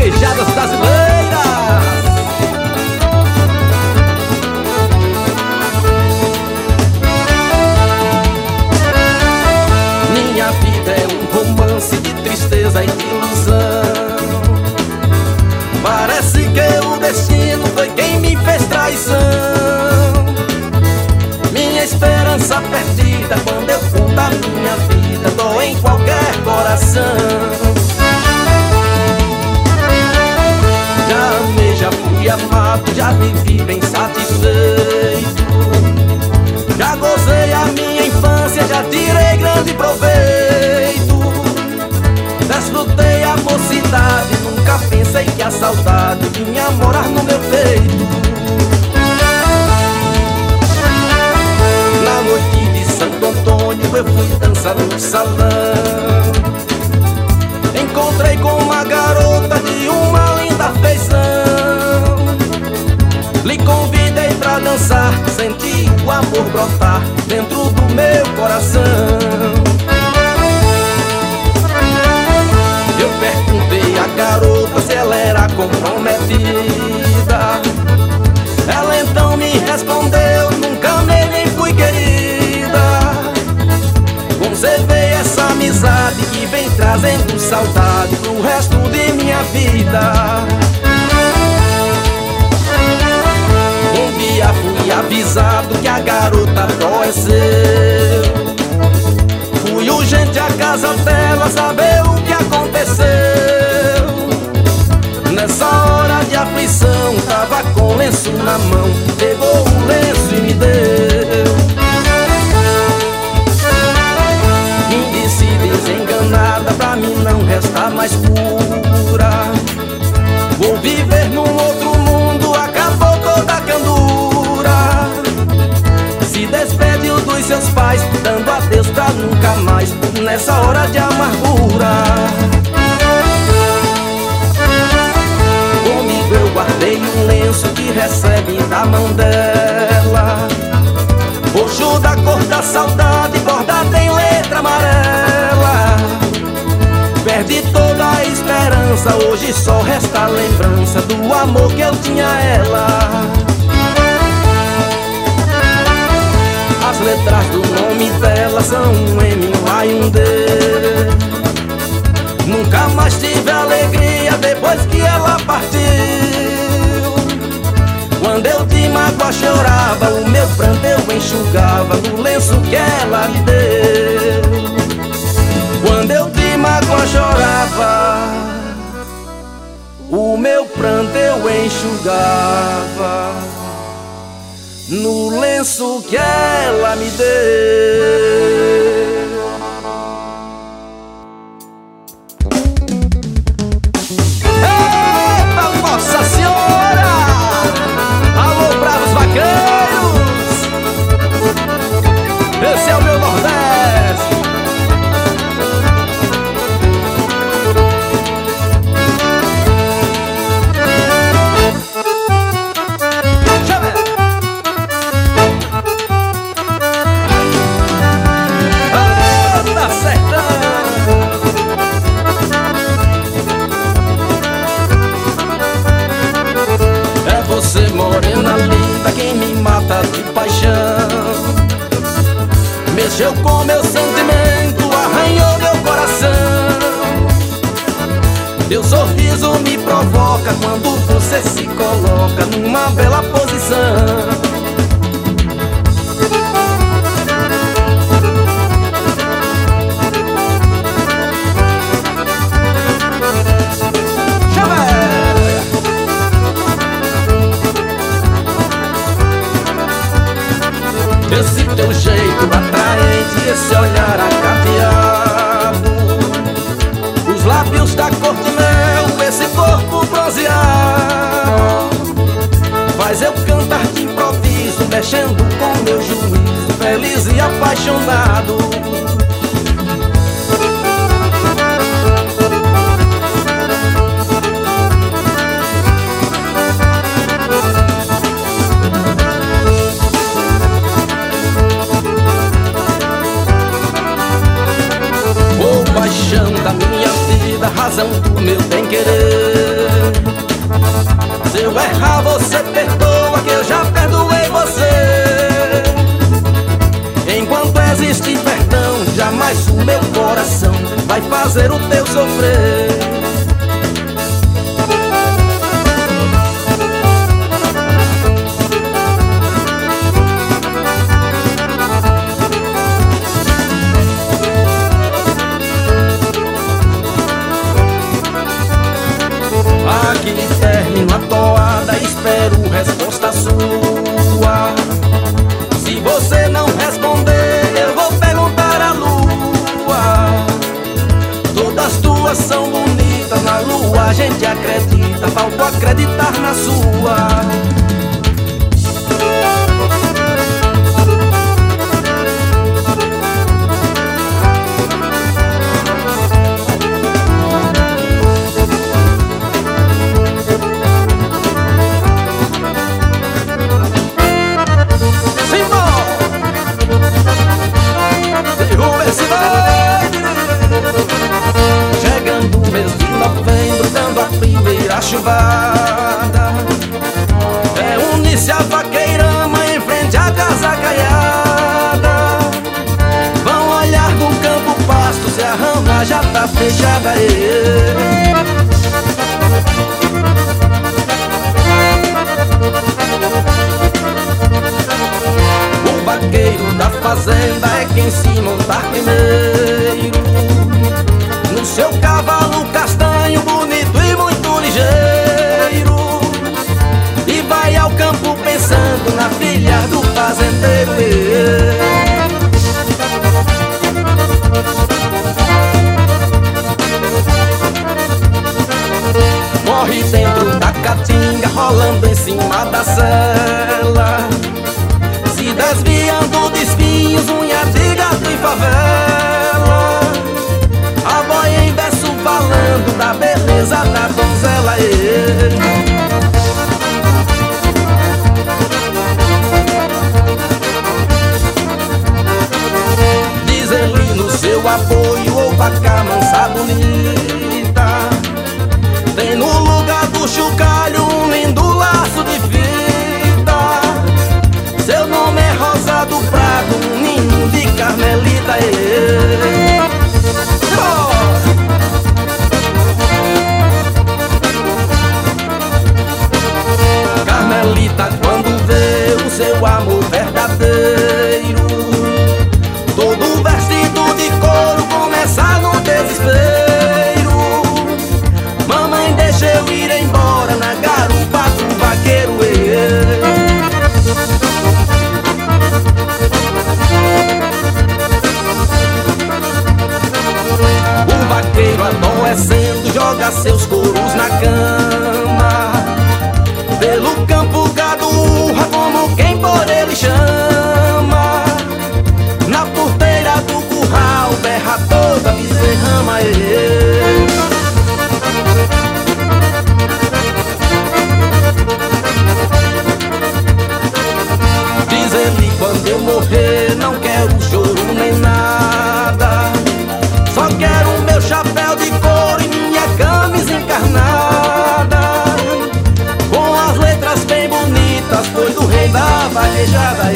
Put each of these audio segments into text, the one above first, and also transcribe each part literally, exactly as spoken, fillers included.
vaquejadas brasileiras. Minha vida é um romance de tristeza e de ilusão. Parece que o destino foi quem me fez traição. Minha esperança perdida quando eu conto a minha vida, dói em qualquer coração. Já amei, já fui amado, já vivi bem satisfeito. Já gozei a minha infância, já tirei grande proveito. Desfrutei a mocidade, nunca pensei que a saudade vinha morar no meu peito. Na noite de Santo Antônio eu fui dançar no salão. Encontrei com uma garota de uma linda feição. Lhe convidei pra dançar, senti o amor brotar dentro do meu coração. Eu perguntei à garota se ela era comprometida. Ela então me respondeu: nunca amei nem fui querida. Conservei essa amizade que vem trazendo saudade pro resto de minha vida. Um dia fui avisado que a garota adoeceu. Fui urgente à casa dela saber o que aconteceu. Nessa hora de aflição, tava com o lenço na mão. Pegou o lenço e me deu. Me disse desenganada, pra mim não resta mais cura. Vou viver num outro mundo, acabou toda a candura. Se despediu dos seus pais, dando adeus pra nunca mais, nessa hora de amargura. Comigo eu guardei um lenço que recebe da mão dela. Roxo da cor da saudade, bordado em letra amarela. Perdi toda a esperança, hoje só resta a lembrança do amor que eu tinha a ela. As letras do nome dela são um M, um A e um D. Nunca mais tive alegria depois que ela partiu. Quando eu de mágoa chorava, o meu pranto eu enxugava no lenço que ela me deu. Quando eu de mágoa chorava, o meu pranto eu enxugava no lenço que ela me deu. Eita, Nossa Senhora! Alô, bravos vaqueiros! Esse é o meu Nordeste. Você, morena linda, quem me mata de paixão. Mexeu com meu sentimento, arranhou meu coração. Teu sorriso me provoca quando você se coloca numa bela posição. Esse teu jeito atraente, esse olhar acateado, os lábios da cor de mel, esse corpo bronzeado, faz eu cantar de improviso, mexendo com meu juízo, feliz e apaixonado. Paixão da minha vida, razão do meu bem-querer. fazer o teu sofrer. Aqui termino a toada, espero resposta sua. Se você não responder, eu vou perguntar à lua. Todas tuas são bonitas, na lua a gente acredita, falta acreditar na sua. Chegando o mês de novembro, dando a primeira chuvada, reúne-se a vaqueirama em frente à casa caiada. Vão olhar no campo pasto se a rama já tá fechada. O vaqueiro da fazenda é quem se montar primeiro no seu cavalo castanho, bonito e muito ligeiro, e vai ao campo pensando na filha do fazendeiro. Corre dentro da caatinga, rolando em cima da sela, se desviando de espinhos, unha de gato e favela. A boia em verso falando da beleza da donzela. Diz ele no seu apoio, ô vaca mansa bonita, tem no lugar do chocalho um lindo laço de fita. Seu nome é Rosa do Prado, um ninho de Carmelita. Carmelita, quando vê o seu amor verdadeiro, todo vestido de couro, começa no desespero. Mamãe, deixa eu ir embora na garupa do vaqueiro. O vaqueiro adoecendo joga seus couros na cama, pelo campo gado urra como quem por ele chama. Na porteira do curral berra toda bezerrama. Diz ele, quando eu morrer não quero choro nem nada, só quero o meu chapéu de couro e minha camisa encarnada, com as letras bem bonitas, foi do rei da vaquejada.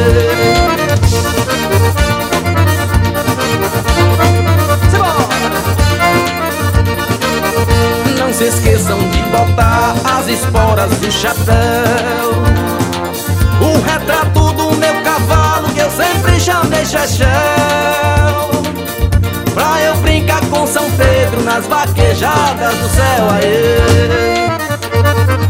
Não se esqueçam de botar as esporas do chapéu, o retrato do meu cavalo que eu sempre chamei Chechel, pra eu brincar com São Pedro nas vaquejadas do céu. Aê!